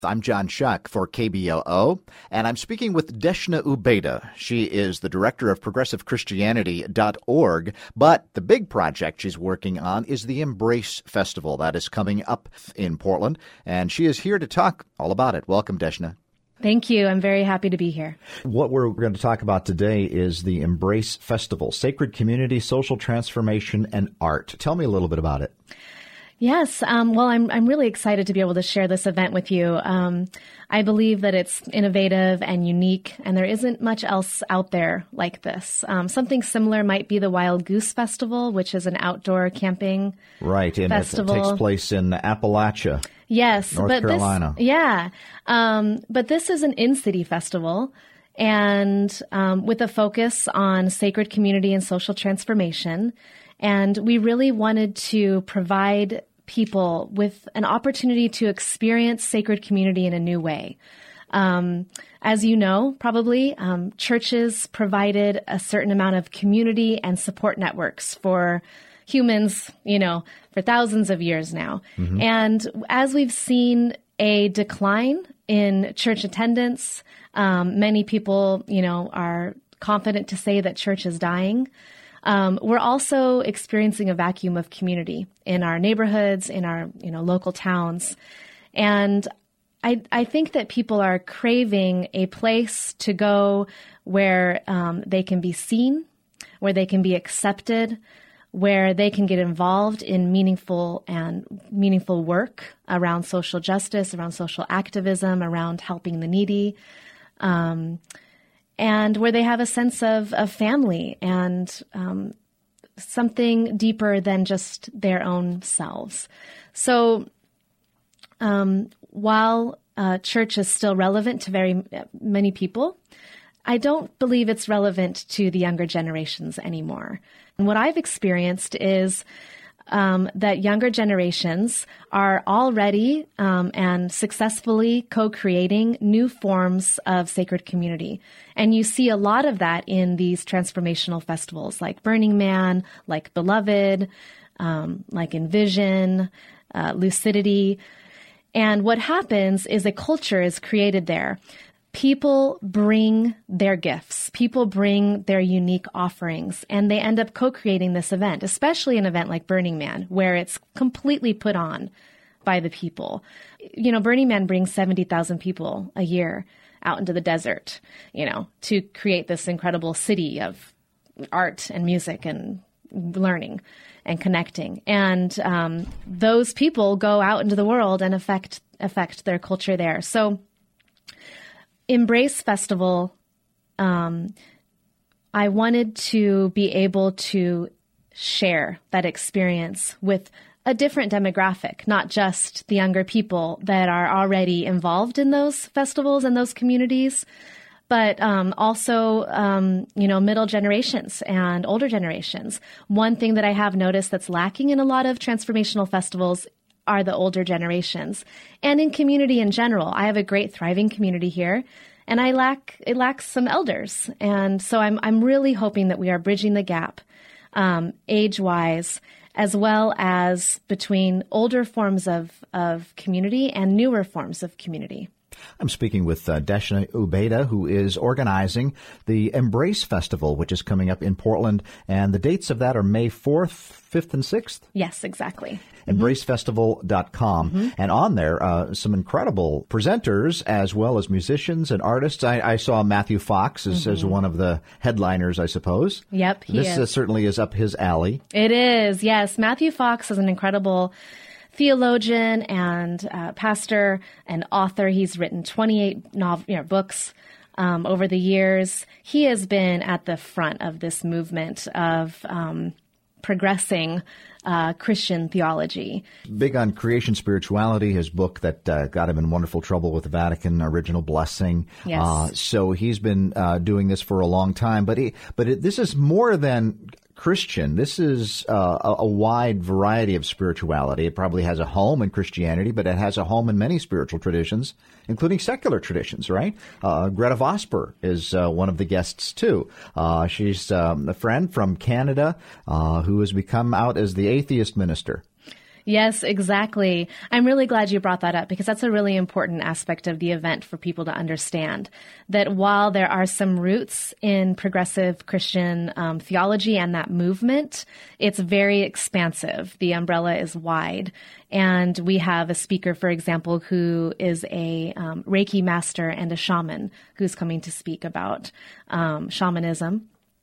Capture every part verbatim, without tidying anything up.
I'm John Shuck for K B L O, and I'm speaking with Deshna Ubeda. She is the director of progressive christianity dot org, but the big project she's working on is the Embrace Festival that is coming up in Portland, and she is here to talk all about it. Welcome, Deshna. Thank you. I'm very happy to be here. What we're going to talk about today is the Embrace Festival, Sacred Community, Social Transformation, and Art. Tell me a little bit about it. Yes. Um, well, I'm I'm really excited to be able to share this event with you. Um, I believe that it's innovative and unique, and there isn't much else out there like this. Um, something similar might be the Wild Goose Festival, which is an outdoor camping right, and festival. It takes place in Appalachia. Yes, North but Carolina. This, yeah, um, but this is an in-city festival, and um, with a focus on sacred community and social transformation. And we really wanted to provide people with an opportunity to experience sacred community in a new way. Um, as you know, probably, um, churches provided a certain amount of community and support networks for humans, you know, for thousands of years now. Mm-hmm. And as we've seen a decline in church attendance, um, many people, you know, are confident to say that church is dying. Um, we're also experiencing a vacuum of community in our neighborhoods, in our, you know, local towns. And I, I think that people are craving a place to go where um, they can be seen, where they can be accepted, where they can get involved in meaningful and meaningful work around social justice, around social activism, around helping the needy. Um, And where they have a sense of, of family and um, something deeper than just their own selves. So um, while uh, church is still relevant to very many people, I don't believe it's relevant to the younger generations anymore. And what I've experienced is Um, that younger generations are already um, and successfully co-creating new forms of sacred community. And you see a lot of that in these transformational festivals like Burning Man, like Beloved, um, like Envision, uh, Lucidity. And what happens is a culture is created there. People bring their gifts. People bring their unique offerings, and they end up co-creating this event, especially an event like Burning Man, where it's completely put on by the people. You know, Burning Man brings seventy thousand people a year out into the desert, you know, to create this incredible city of art and music and learning and connecting. And um, those people go out into the world and affect affect their culture there. So Embrace Festival, um, I wanted to be able to share that experience with a different demographic, not just the younger people that are already involved in those festivals and those communities, but um, also, um, you know, middle generations and older generations. One thing that I have noticed that's lacking in a lot of transformational festivals are the older generations. And in community in general, I have a great thriving community here, and I lack it lacks some elders. And so I'm I'm really hoping that we are bridging the gap um, age-wise, as well as between older forms of, of community and newer forms of community. I'm speaking with uh, Deshna Ubeda, who is organizing the Embrace Festival, which is coming up in Portland. And the dates of that are May fourth, fifth, and sixth? Yes, exactly. embrace festival dot com. Mm-hmm. And on there, uh, some incredible presenters as well as musicians and artists. I, I saw Matthew Fox as, mm-hmm. as one of the headliners, I suppose. Yep, he this is. This uh, certainly is up his alley. It is, yes. Matthew Fox is an incredible theologian and uh, pastor and author. He's written twenty-eight novel, you know, books um, over the years. He has been at the front of this movement of um, progressing uh, Christian theology. Big on creation spirituality, his book that uh, got him in wonderful trouble with the Vatican, Original Blessing. Yes. Uh, so he's been uh, doing this for a long time. But he, but it, this is more than Christian. This is uh, a, a wide variety of spirituality. It probably has a home in Christianity, but it has a home in many spiritual traditions, including secular traditions, right? Uh, Greta Vosper is uh, one of the guests, too. Uh, she's um, a friend from Canada uh, who has become out as the atheist minister. Yes, exactly. I'm really glad you brought that up because that's a really important aspect of the event for people to understand. That while there are some roots in progressive Christian um, theology and that movement, it's very expansive. The umbrella is wide. And we have a speaker, for example, who is a um, Reiki master and a shaman who's coming to speak about um, shamanism.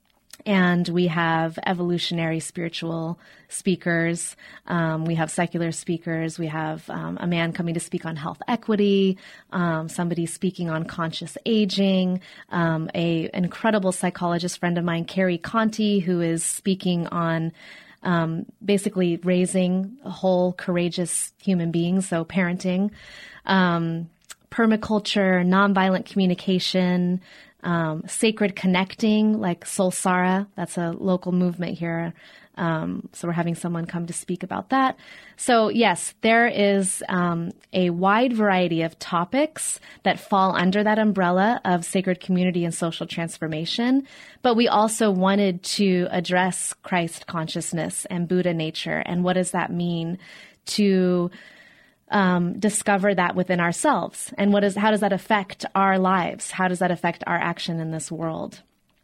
And we have evolutionary spiritual speakers. Um, we have secular speakers. We have um, a man coming to speak on health equity, um, somebody speaking on conscious aging, um, a incredible psychologist friend of mine, Carrie Conti, who is speaking on um, basically raising whole, courageous human beings, so parenting, um, permaculture, nonviolent communication, Um, sacred connecting, like Soulsara. That's a local movement here. Um, so we're having someone come to speak about that. So yes, there is um, a wide variety of topics that fall under that umbrella of sacred community and social transformation. But we also wanted to address Christ consciousness and Buddha nature. And what does that mean to Um, discover that within ourselves, and what is how does that affect our lives? How does that affect our action in this world?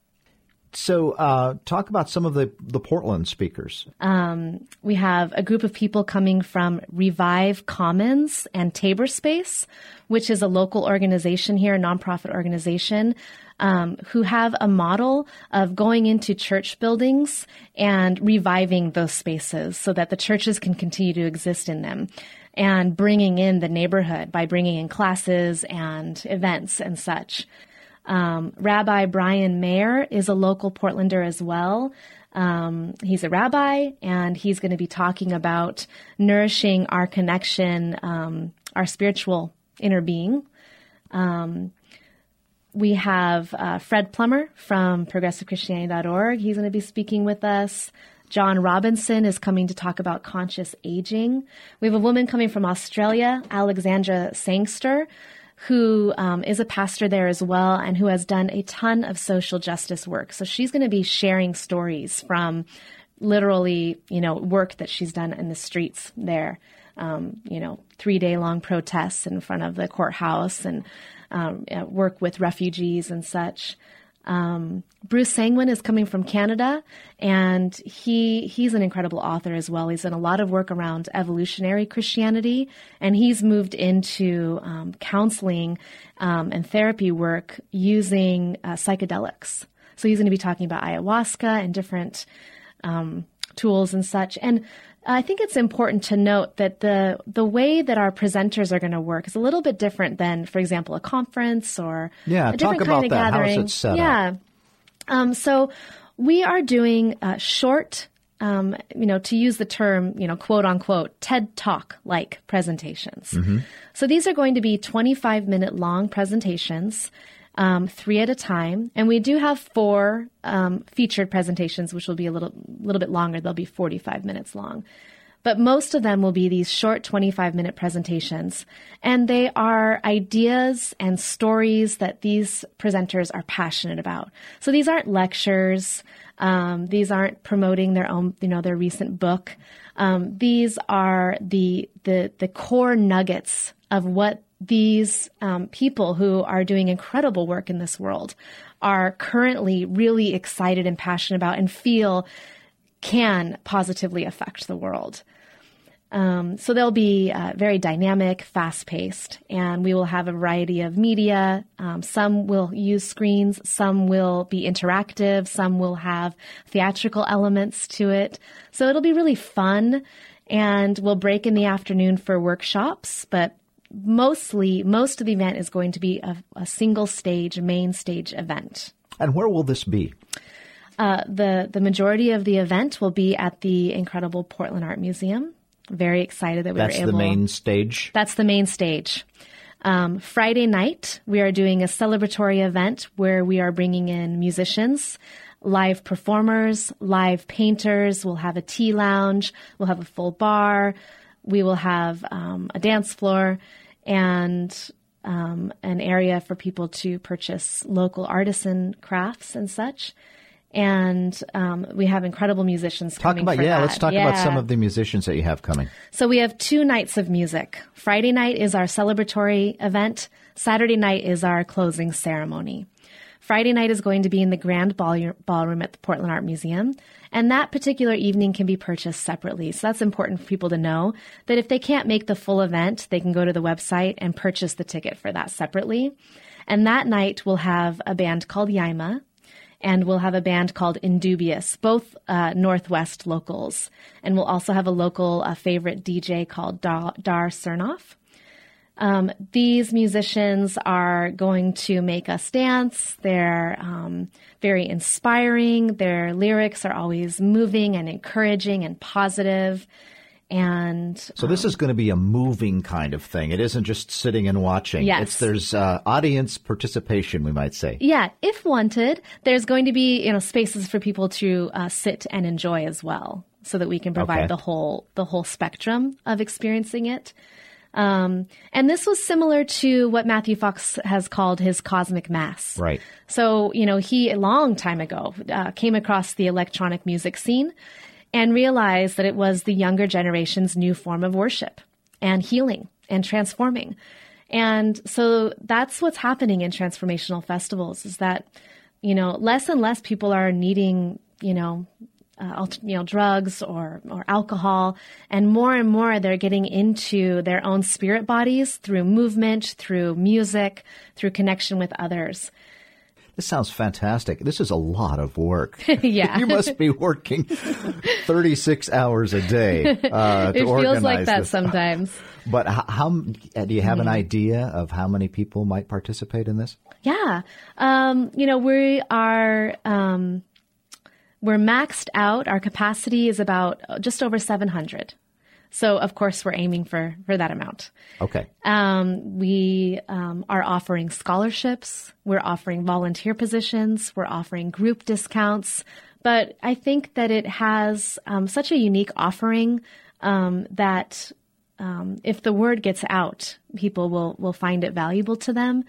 So, uh, talk about some of the the Portland speakers. Um, we have a group of people coming from Revive Commons and Tabor Space, which is a local organization here, a nonprofit organization, um, who have a model of going into church buildings and reviving those spaces so that the churches can continue to exist in them, and bringing in the neighborhood by bringing in classes and events and such. Um, Rabbi Brian Mayer is a local Portlander as well. Um, he's a rabbi, and he's going to be talking about nourishing our connection, um, our spiritual inner being. Um, we have uh, Fred Plummer from progressive christianity dot org. He's going to be speaking with us. John Robinson is coming to talk about conscious aging. We have a woman coming from Australia, Alexandra Sangster, who um, is a pastor there as well and who has done a ton of social justice work. So she's going to be sharing stories from literally, you know, work that she's done in the streets there. Um, you know, three-day-long protests in front of the courthouse and um, work with refugees and such. Um, Bruce Sangwin is coming from Canada, and he he's an incredible author as well. He's done a lot of work around evolutionary Christianity, and he's moved into um, counseling um, and therapy work using uh, psychedelics. So he's going to be talking about ayahuasca and different um, tools and such. And I think it's important to note that the the way that our presenters are going to work is a little bit different than, for example, a conference or yeah, a different talk kind about of that. gathering. How is it set yeah. up? Um, so we are doing uh, short, um, you know, to use the term, you know, quote unquote, TED Talk like presentations. Mm-hmm. So these are going to be twenty-five minute long presentations. Um, three at a time. And we do have four um, featured presentations, which will be a little little bit longer. They'll be forty-five minutes long. But most of them will be these short twenty-five minute presentations. And they are ideas and stories that these presenters are passionate about. So these aren't lectures. Um, these aren't promoting their own, you know, their recent book. Um, these are the, the, the core nuggets of what these um, people who are doing incredible work in this world are currently really excited and passionate about and feel can positively affect the world. Um, so they'll be uh, very dynamic, fast-paced, and we will have a variety of media. Um, some will use screens, some will be interactive, some will have theatrical elements to it. So it'll be really fun, and we'll break in the afternoon for workshops, but mostly, most of the event is going to be a, a single stage, main stage event. And where will this be? Uh, the, the majority of the event will be at the incredible Portland Art Museum. Very excited that we That's were able. That's the main stage? That's the main stage. Um, Friday night, we are doing a celebratory event where we are bringing in musicians, live performers, live painters. We'll have a tea lounge. We'll have a full bar. We will have um, a dance floor and um, an area for people to purchase local artisan crafts and such. And um, we have incredible musicians talk coming about for yeah that. let's talk yeah. about some of the musicians that you have coming. So we have two nights of music. Friday night is our celebratory event. Saturday night is our closing ceremony. Friday night is going to be in the Grand Ball- Ballroom at the Portland Art Museum, and that particular evening can be purchased separately. So that's important for people to know, that if they can't make the full event, they can go to the website and purchase the ticket for that separately. And that night we'll have a band called Yaima, and we'll have a band called Indubious, both uh, Northwest locals. And we'll also have a local uh, favorite D J called Dar, Dar Cernoff. Um, these musicians are going to make us dance. They're um, very inspiring. Their lyrics are always moving and encouraging and positive. And so this um, is going to be a moving kind of thing. It isn't just sitting and watching. Yes. It's, there's uh, audience participation, we might say. Yeah. If wanted, there's going to be, you know, spaces for people to uh, sit and enjoy as well, so that we can provide okay. the whole the whole spectrum of experiencing it. Um, and this was similar to what Matthew Fox has called his cosmic mass. Right. So, you know, he a long time ago uh, came across the electronic music scene and realized that it was the younger generation's new form of worship and healing and transforming. And so that's what's happening in transformational festivals, is that, you know, less and less people are needing, you know, uh, you know, drugs or, or alcohol, and more and more they're getting into their own spirit bodies through movement, through music, through connection with others. This sounds fantastic. This is a lot of work. Yeah. You must be working thirty-six hours a day uh, to it organize feels like that this. Sometimes. But how, how do you have an idea of how many people might participate in this? Yeah. Um, you know, we are um, we're maxed out. Our capacity is about just over seven hundred. So, of course, we're aiming for, for that amount. Okay. Um, we um, are offering scholarships. We're offering volunteer positions. We're offering group discounts. But I think that it has um, such a unique offering um, that um, if the word gets out, people will, will find it valuable to them,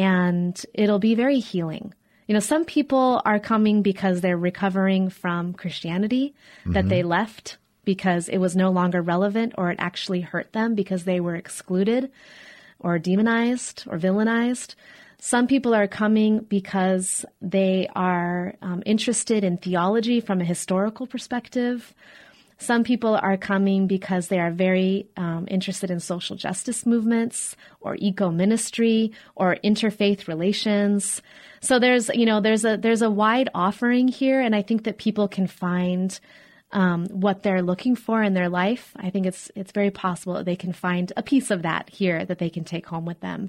and it'll be very healing. You know, some people are coming because they're recovering from Christianity mm-hmm. that they left because it was no longer relevant, or it actually hurt them because they were excluded or demonized or villainized. Some people are coming because they are um, interested in theology from a historical perspective. Some people are coming because they are very um, interested in social justice movements or eco-ministry or interfaith relations. So there's, you know, there's a there's a wide offering here, and I think that people can find Um, what they're looking for in their life. I think it's it's very possible that they can find a piece of that here that they can take home with them.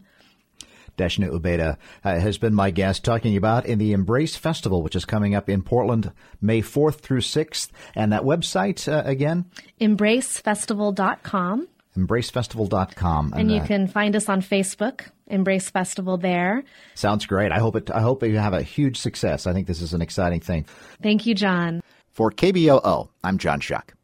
Deshna Ubeda uh, has been my guest, talking about in the Embrace Festival, which is coming up in Portland, May fourth through sixth. And that website uh, again? embrace festival dot com. embrace festival dot com. And, and you uh, can find us on Facebook, Embrace Festival there. Sounds great. I hope it. I hope you have a huge success. I think this is an exciting thing. Thank you, John. For K B O O, I'm John Shuck.